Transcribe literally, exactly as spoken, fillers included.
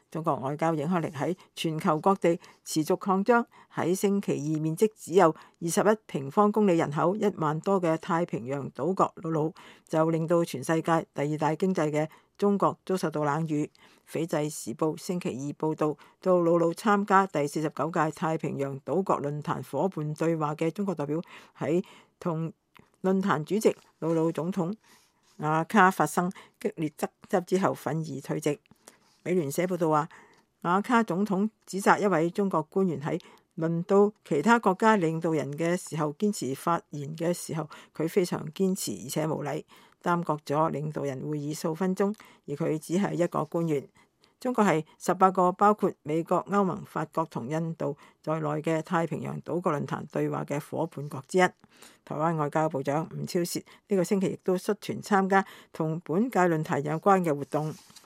中國外交影響力喺全球各地持續擴張。喺星期二，面積只有二十一平方公里、人口一萬多嘅太平洋島國魯魯，就令到全世界第二大經濟嘅中國遭受到冷遇。斐濟時報星期二報導，到魯魯參加第四十九屆太平洋島國論壇伙伴對話嘅中國代表喺同論壇主席魯魯總統阿卡發生激烈爭執之後憤而退席。美聯社報道話，阿卡總統指責一位中國官員喺輪到其他國家領導人嘅時候堅持發言嘅時候，佢非常堅持而且無禮，耽擱咗領導人會議數分鐘，而佢只係一個官員。中國係十八個包括美國、歐盟、法國同印度在內嘅太平洋島國論壇對話嘅伙伴國之一。台灣外交部長吳釗燮呢個星期亦都率團參加同本屆論壇有關嘅活動。